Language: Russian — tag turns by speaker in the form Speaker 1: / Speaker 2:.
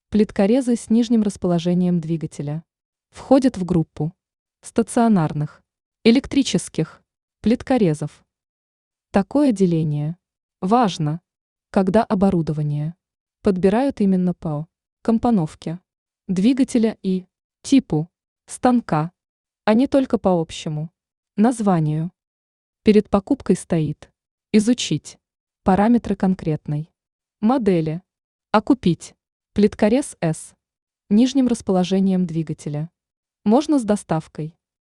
Speaker 1: Плиткорезы с нижним расположением двигателя входят в группу стационарных, электрических плиткорезов. Такое деление важно, когда оборудование подбирают именно по компоновке двигателя и типу станка, а не только по общему названию. Перед покупкой стоит изучить параметры конкретной модели, а купить плиткорез с нижним расположением двигателя можно с доставкой.